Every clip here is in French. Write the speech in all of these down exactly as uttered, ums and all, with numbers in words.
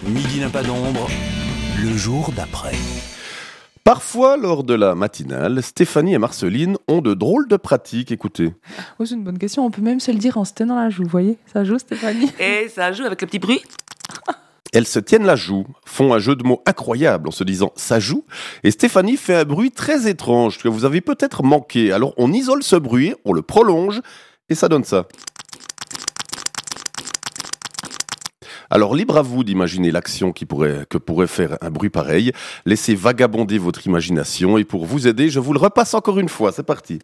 Midi n'a pas d'ombre, le jour d'après. Parfois, lors de la matinale, Stéphanie et Marceline ont de drôles de pratiques. Écoutez. Oh, c'est une bonne question. On peut même se le dire en se tenant la joue. Vous voyez, ça joue, Stéphanie. Et ça joue avec le petit bruit. Elles se tiennent la joue, font un jeu de mots incroyable en se disant « ça joue ». Et Stéphanie fait un bruit très étrange que vous avez peut-être manqué. Alors on isole ce bruit, on le prolonge et ça donne ça. Alors libre à vous d'imaginer l'action qui pourrait, que pourrait faire un bruit pareil. Laissez vagabonder votre imagination et pour vous aider, je vous le repasse encore une fois. C'est parti.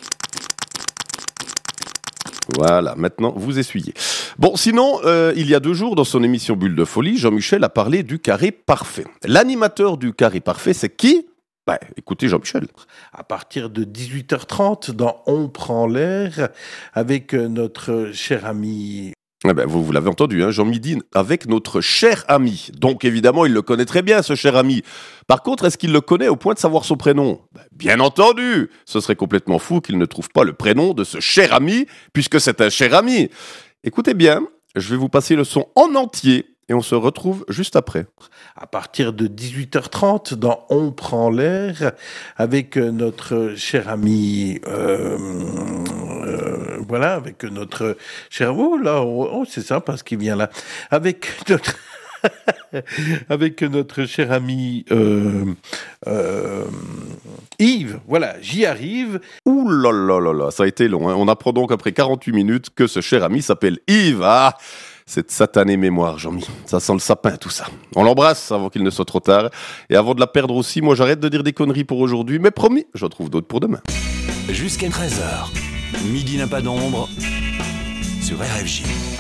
Voilà, maintenant vous essuyez. Bon, sinon, euh, il y a deux jours, dans son émission Bulle de Folie, Jean-Michel a parlé du carré parfait. L'animateur du carré parfait, c'est qui ? Bah, écoutez Jean-Michel. À partir de dix-huit heures trente, dans On prend l'air, avec notre cher ami... Eh ben, vous, vous l'avez entendu, hein, Jean Midi, avec notre cher ami. Donc évidemment, il le connaît très bien, ce cher ami. Par contre, est-ce qu'il le connaît au point de savoir son prénom ? Ben, bien entendu. Ce serait complètement fou qu'il ne trouve pas le prénom de ce cher ami, puisque c'est un cher ami. Écoutez bien, je vais vous passer le son en entier et on se retrouve juste après. À partir de dix-huit heures trente, dans On prend l'air, avec notre cher ami... Euh, euh, voilà, avec notre cher... Oh là, oh, oh, c'est ça parce qu'il vient là. Avec notre... avec notre cher ami euh, euh, Yves, voilà, j'y arrive. Ouh là là là là, ça a été long, hein. On apprend donc après quarante-huit minutes que ce cher ami s'appelle Yves. Ah, cette satanée mémoire, Jean-Mi. Ça sent le sapin, tout ça. On l'embrasse avant qu'il ne soit trop tard. Et avant de la perdre aussi, moi j'arrête de dire des conneries pour aujourd'hui, mais promis, j'en trouve d'autres pour demain. Jusqu'à treize heures, Midi n'a pas d'ombre sur R F J.